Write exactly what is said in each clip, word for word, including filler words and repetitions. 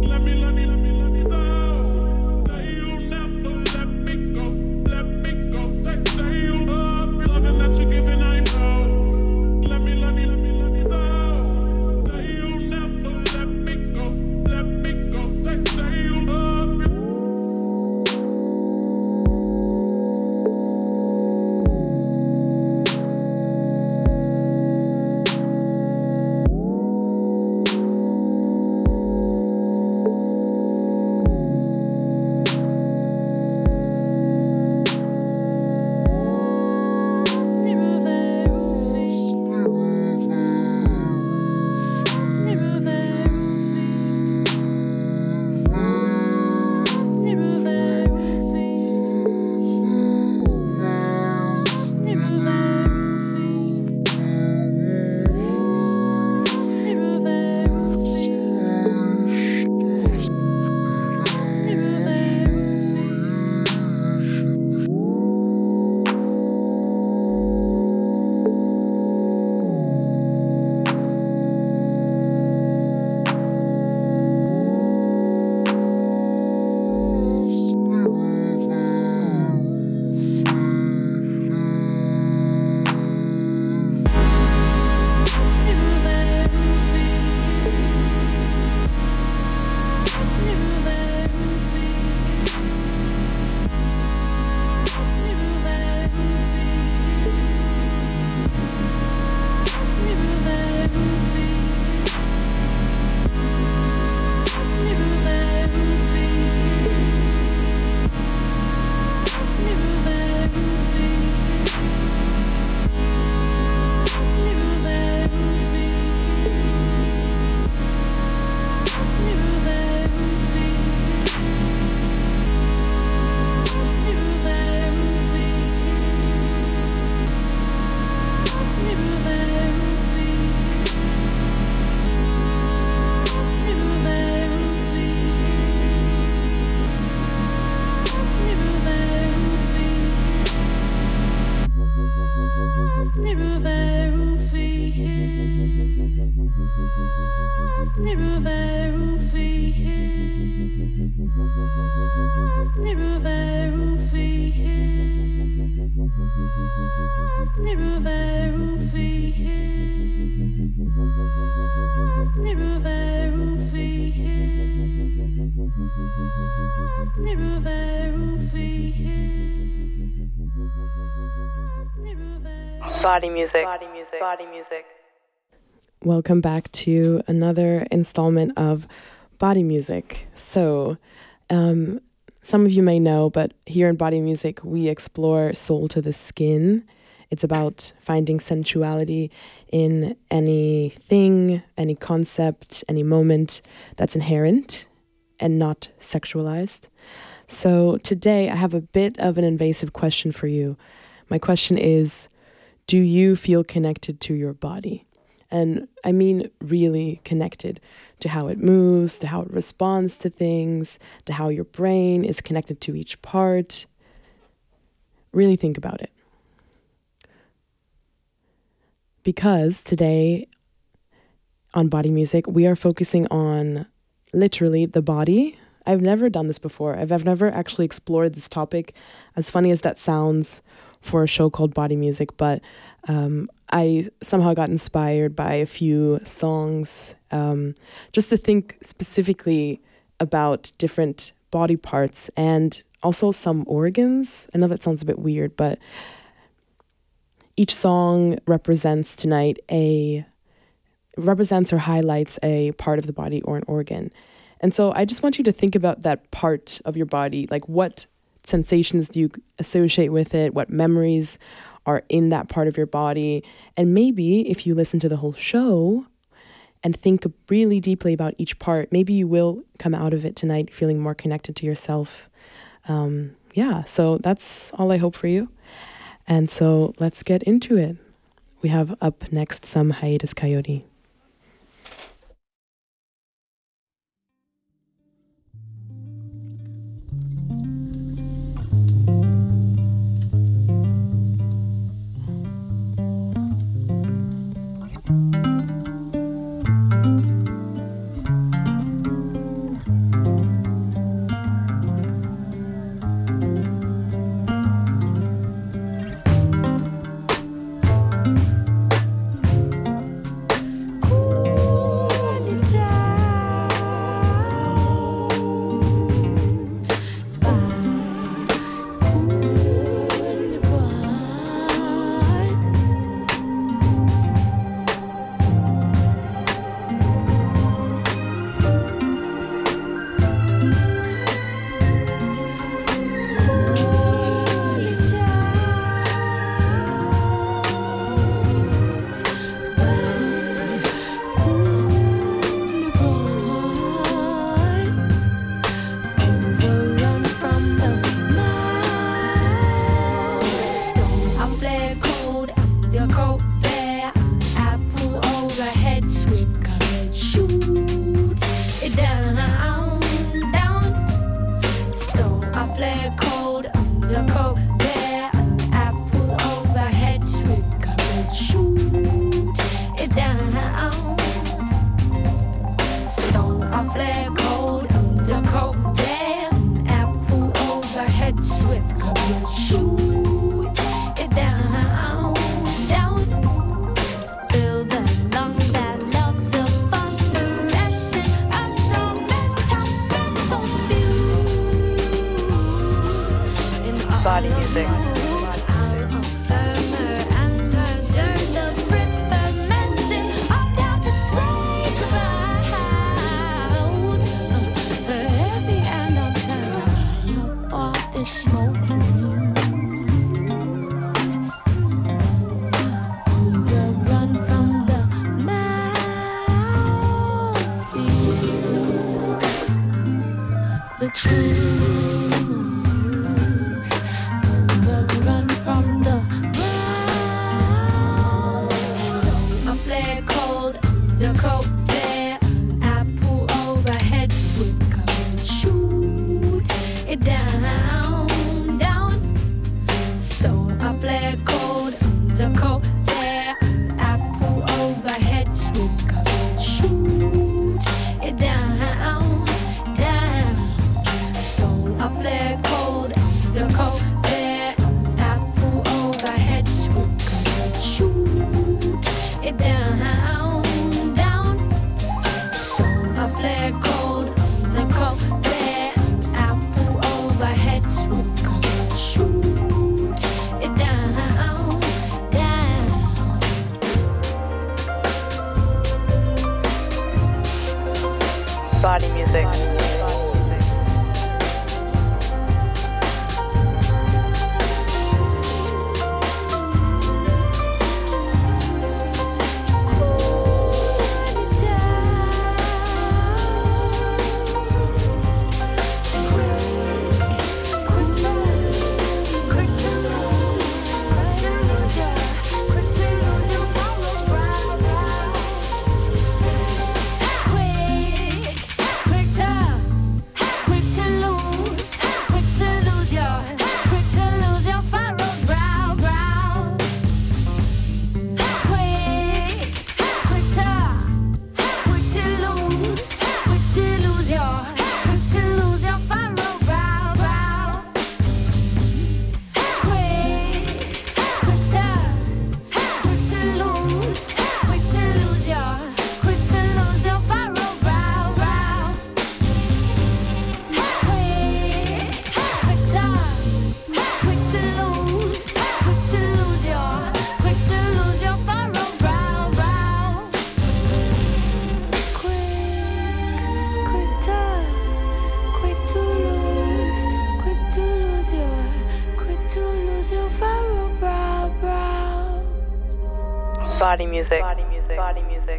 Let me, let me, let me, let me so. Say you never let me go, let me go. Say, say you love me, loving that you're giving, I know. Let me, let me, let me, let me so. Say you never let me go, let me go. Say, say you love me. Body music. Body music. Body music. Welcome back to another installment of Body Music. So, um, some of you may know, but here in Body Music, we explore soul to the skin. It's about finding sensuality in anything, any concept, any moment that's inherent and not sexualized. So today I have a bit of an invasive question for you. My question is, do you feel connected to your body? And I mean really connected to how it moves, to how it responds to things, to how your brain is connected to each part. Really think about it. Because today on Body Music, we are focusing on literally the body. I've never done this before. I've, I've never actually explored this topic, as funny as that sounds, for a show called Body Music, but um, I somehow got inspired by a few songs um, just to think specifically about different body parts and also some organs. I know that sounds a bit weird, but each song represents tonight a, represents or highlights a part of the body or an organ. And so I just want you to think about that part of your body, like what sensations do you associate with it? What memories are in that part of your body? And maybe if you listen to the whole show and think really deeply about each part, maybe you will come out of it tonight feeling more connected to yourself. Um, yeah, so that's all I hope for you. And so let's get into it. We have up next some Hiatus Coyote. Body music. The truth. Body music. Body music. Body music. Body music.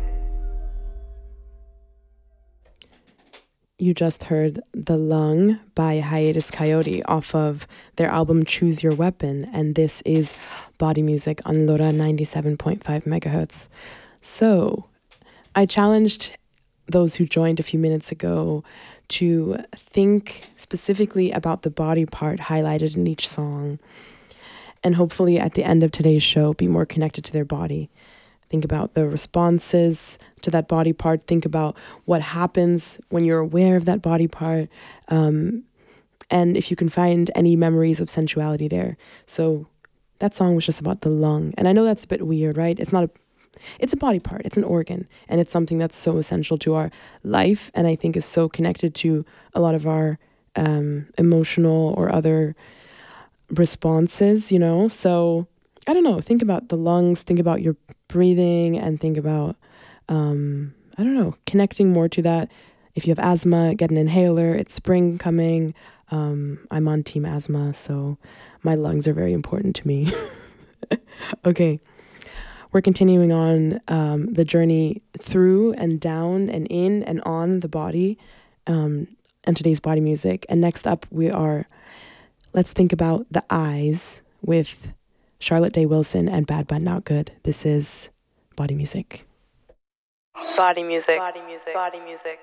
You just heard The Lung by Hiatus Coyote off of their album Choose Your Weapon, and this is Body Music on LoRa ninety-seven point five megahertz. So, I challenged those who joined a few minutes ago to think specifically about the body part highlighted in each song, and hopefully at the end of today's show be more connected to their body. Think about the responses to that body part. Think about what happens when you're aware of that body part. Um, and if you can find any memories of sensuality there. So that song was just about the lung. And I know that's a bit weird, right? It's not a, it's a body part. It's an organ. And it's something that's so essential to our life. And I think is so connected to a lot of our um, emotional or other responses, you know? So I don't know, think about the lungs, think about your breathing, and think about, um, I don't know, connecting more to that if you have asthma, get an inhaler. It's spring coming. Um, I'm on team asthma, so my lungs are very important to me. Okay, we're continuing on um, the journey through and down and in and on the body um, and today's body music. And next up, we are, let's think about the eyes with Charlotte Day Wilson and Bad But Not Good. This is body music. Body music. Body music. Body music.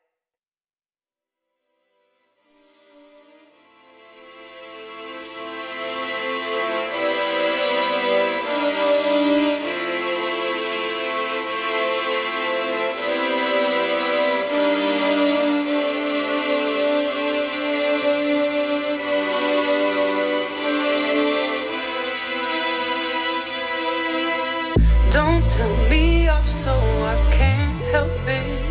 Don't tell me off so I can't help it.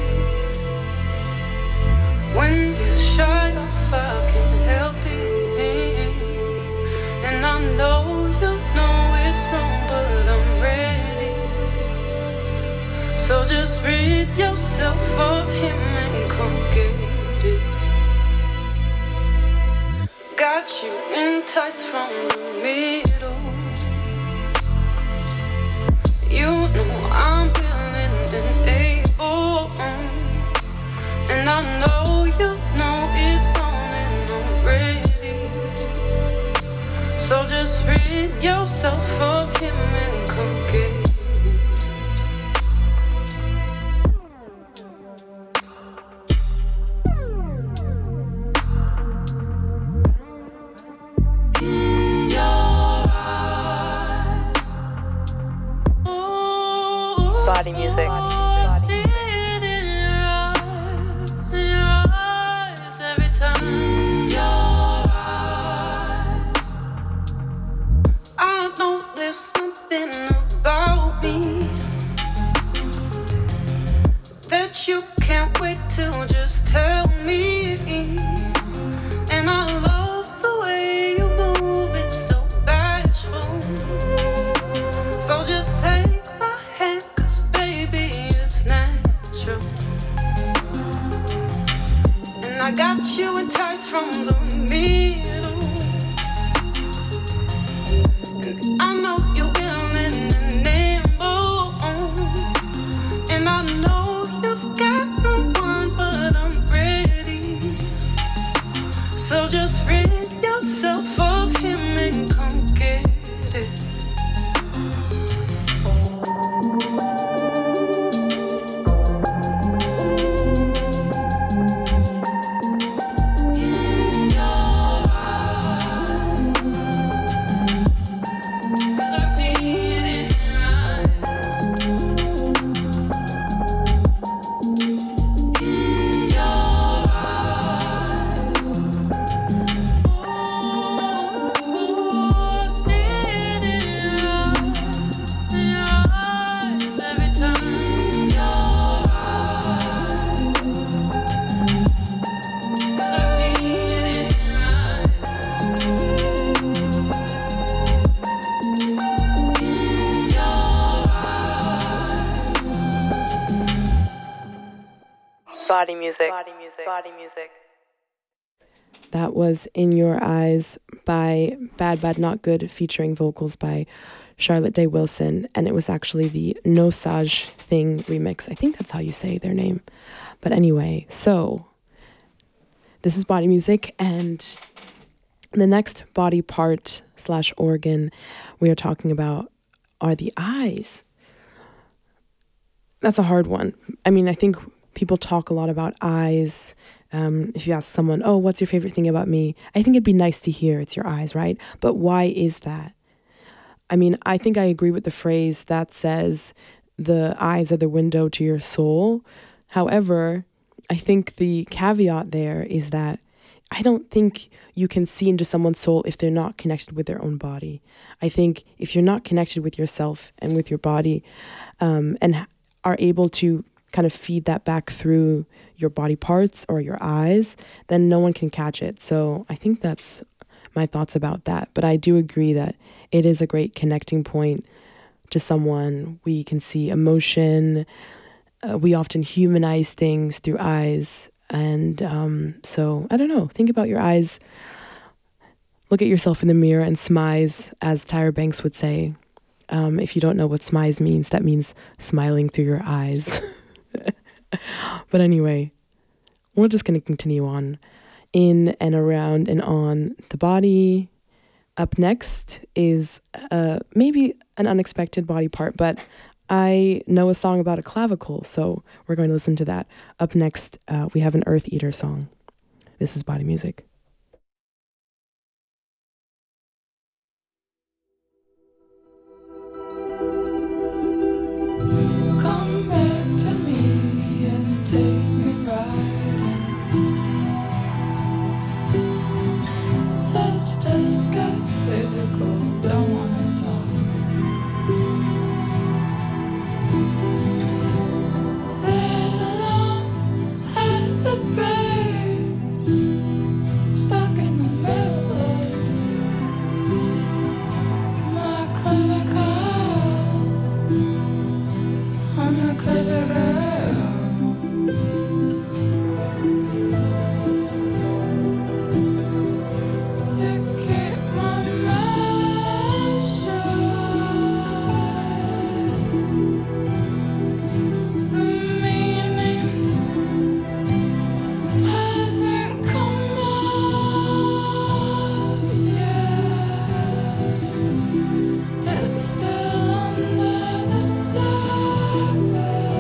When you shut off, I can't help it. And I know you know it's wrong, but I'm ready. So just rid yourself of him and come get it. Got you enticed from the middle. You know I'm willing and able, and I know you know it's on and I'm ready. So just rid yourself of him and come get it. In your eyes, Body music. I see it in your eyes, in your eyes every time. In your eyes, I know there's something about me that you can't wait to just tell me. And I love the way you move, it's so bashful. So just take my hand, cause baby it's natural. And I got you enticed from the middle. And I know you're willing and able. And I know you've got someone, but I'm ready. So just rid yourself of him and come get it. In your eyes, 'cause I see it in your eyes. In your eyes, oh, I see it in your eyes, in your eyes every time. In your eyes, 'cause I see it in your eyes. In your eyes. Body music. Body music. Body music. That was In Your Eyes by Bad Bad Not Good, featuring vocals by Charlotte Day Wilson. And it was actually the No Saj Thing remix. I think that's how you say their name. But anyway, so this is body music. And the next body part slash organ we are talking about are the eyes. That's a hard one. I mean, I think people talk a lot about eyes. Um, if you ask someone, oh, what's your favorite thing about me? I think it'd be nice to hear it's your eyes, right? But why is that? I mean, I think I agree with the phrase that says the eyes are the window to your soul. However, I think the caveat there is that I don't think you can see into someone's soul if they're not connected with their own body. I think if you're not connected with yourself and with your body, um, and are able to kind of feed that back through your body parts or your eyes, then no one can catch it. So I think that's my thoughts about that. But I do agree that it is a great connecting point to someone. We can see emotion uh, we often humanize things through eyes. And um, so, I don't know, think about your eyes. Look at yourself in the mirror and smize, as Tyra Banks would say. Um, if you don't know what smize means, that means smiling through your eyes. But anyway, we're just going to continue on in and around and on the body. Up next is uh, maybe an unexpected body part, but I know a song about a clavicle, so we're going to listen to that. Up next, uh, we have an Earth Eater song. This is Body Music. Come back to me and take me riding. Let's just get physical, don't wanna talk. There's a lump at the base, stuck in the middle of my clavicle. I'm a clever girl. To keep my mouth shut. The meaning hasn't come out yet. It's still under the surface.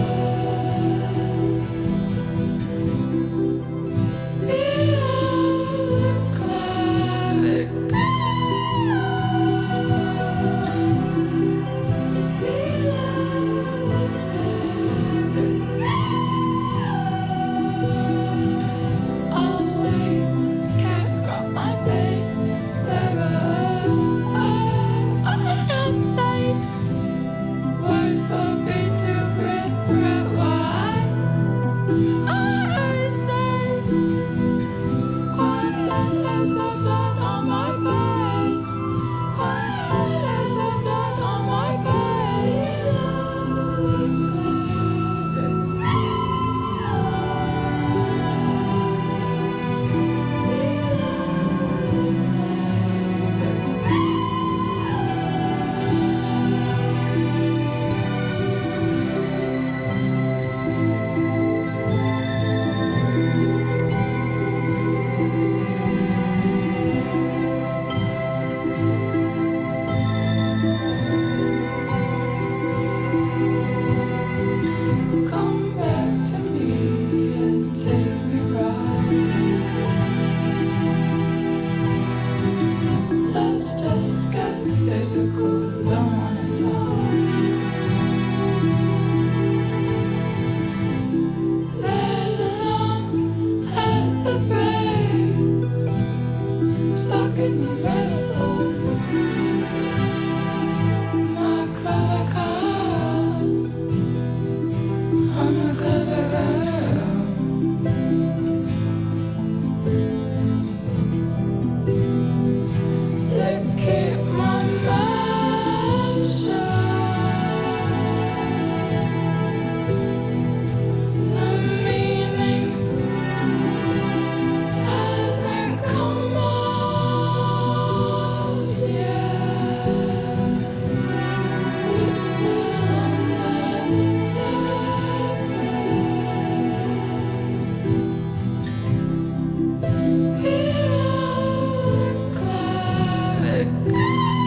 Come back to me and take me riding. Let's just get physical, don't wanna talk. There's a lump at the base, stuck in the middle of my clavicle. I'm a clever girl. To keep my mouth shut. The meaning hasn't come out yet. It's still under the surface. Below the clavicle.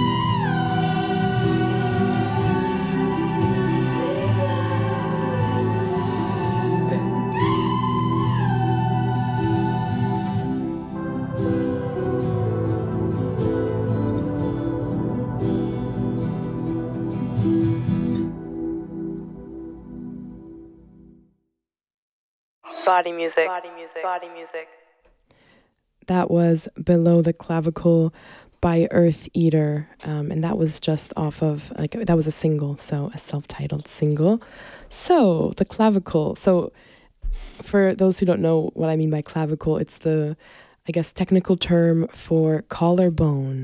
Body music. Body music. Body music. That was Below the Clavicle by Earth Eater. Um, and that was just off of, like, that was a single, so a self-titled single. So, the clavicle. So, for those who don't know what I mean by clavicle, it's the, I guess, technical term for collarbone.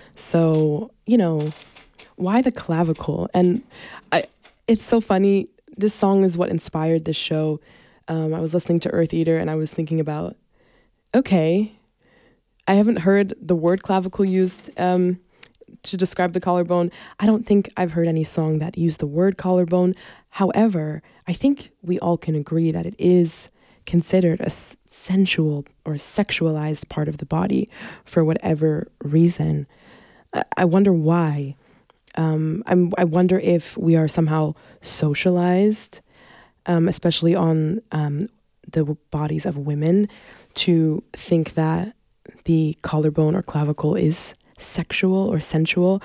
So, you know, why the clavicle? And I, it's so funny this song is what inspired this show. Um, I was listening to Earth Eater and I was thinking about, okay, I haven't heard the word clavicle used um, to describe the collarbone. I don't think I've heard any song that used the word collarbone. However, I think we all can agree that it is considered a s- sensual or sexualized part of the body for whatever reason. I, I wonder why. Um, I'm, I wonder if we are somehow socialized, um, especially on um, the w- bodies of women, to think that the collarbone or clavicle is sexual or sensual,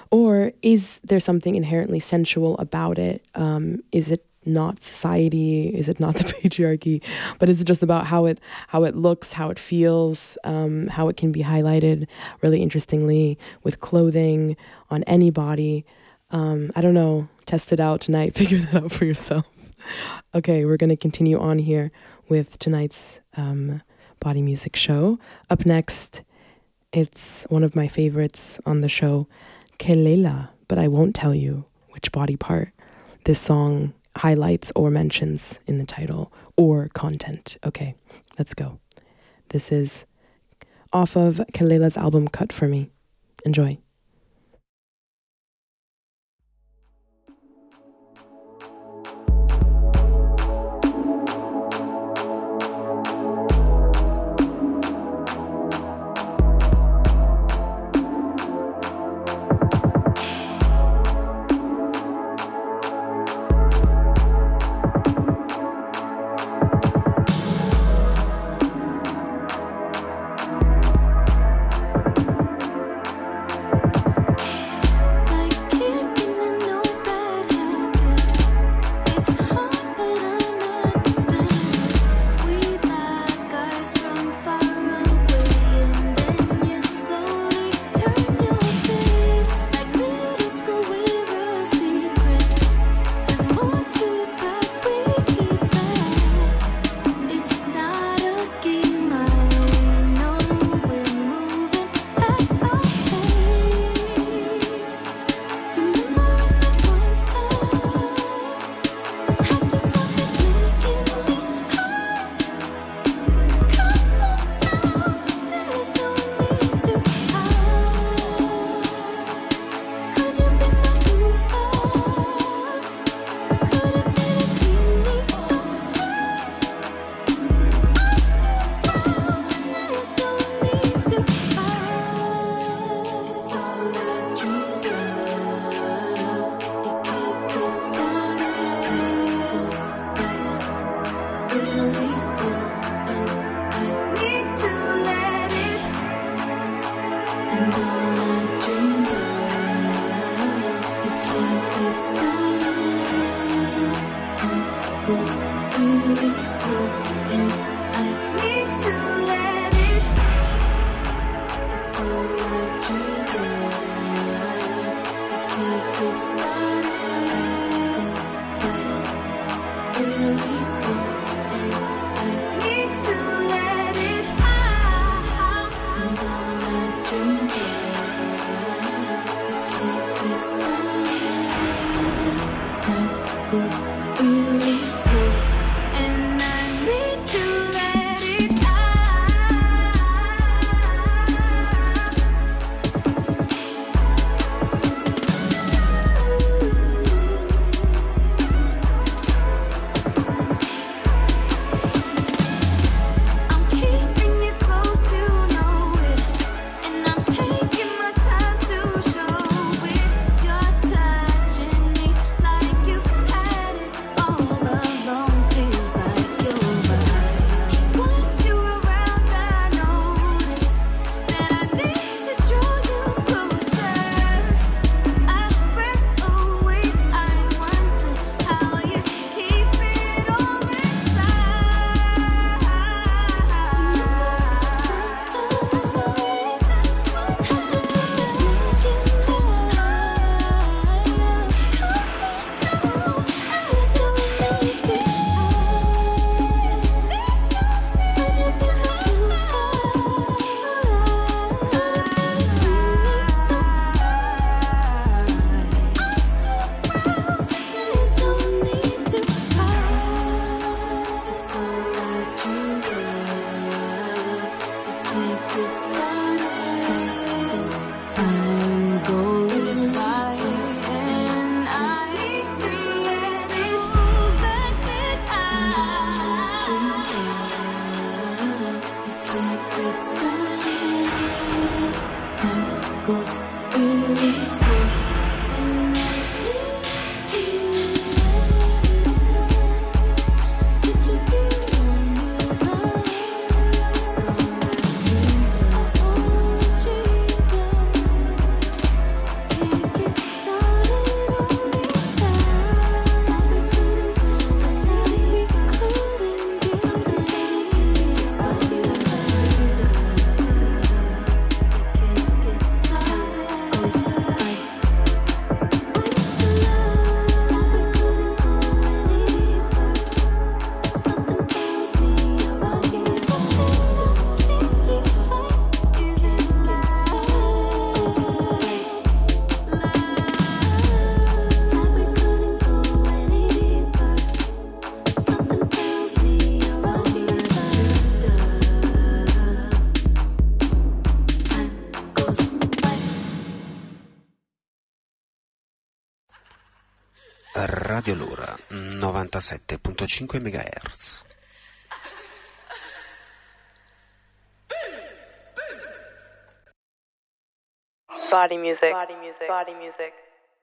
or is there something inherently sensual about it? Um, is it not society? Is it not the patriarchy? But is it just about how it how it looks, how it feels, um, how it can be highlighted really interestingly with clothing on any body? Um, I don't know. Test it out tonight. Figure that out for yourself. Okay, we're going to continue on here with tonight's um, Body Music show. Up next, it's one of my favorites on the show, Kelela, but I won't tell you which body part this song highlights or mentions in the title or content. Okay, let's go. This is off of Kelela's album Cut For Me. Enjoy. Dream goes really slow. And I need to let it all. Could you be on your own? It's all I dreamed of, all dreamed of. Can't get started, only time. Said we couldn't go, so sad we couldn't be. Something tells me it's all you dreamed of. Can't get started, goes like wait to love. Said we couldn't go any deeper. Something tells me it's all you dreamed of. Can't define, is it get started, goes like love. Said we couldn't go any deeper. Something tells me it's all you dreamed of. Time goes by. Radio Lura novantasette virgola cinque megahertz. Body music. Body music. Body music.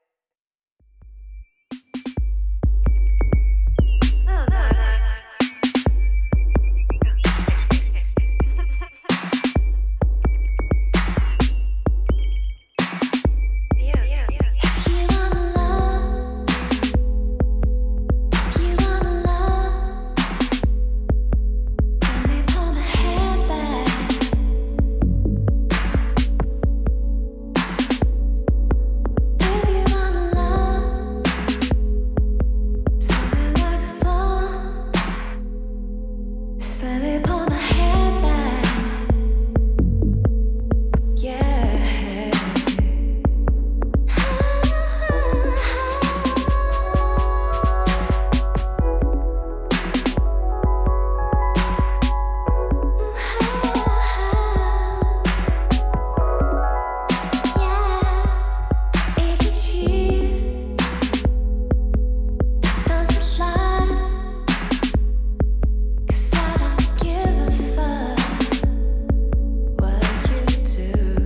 If you wanna love, if you wanna love, let me pull my hair back. If you wanna love, something like a bomb, just let me pull my hair back. Yeah. If you cheat, don't you lie, 'cause I don't give a fuck what you do.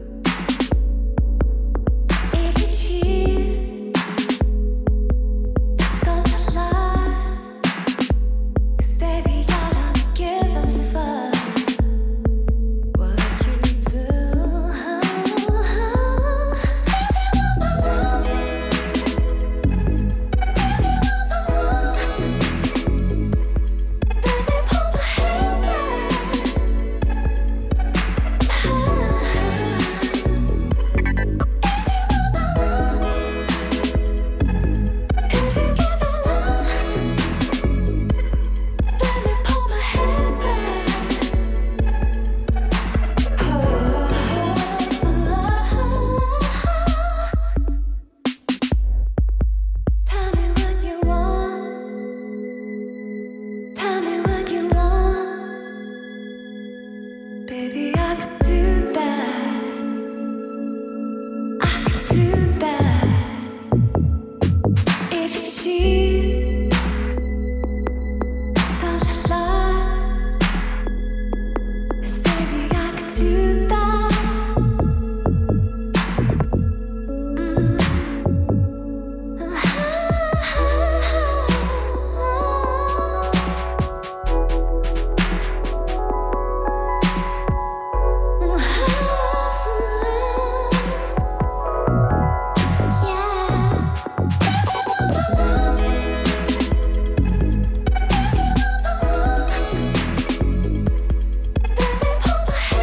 If you cheat, don't you lie, 'cause baby I don't give a fuck what you do. If you want my love, if you want my love, let me pull my hair back. If you want my love, 'cause you give it love, let me pull my hair back. Tell me what you want. Tell me what you want. Baby, I could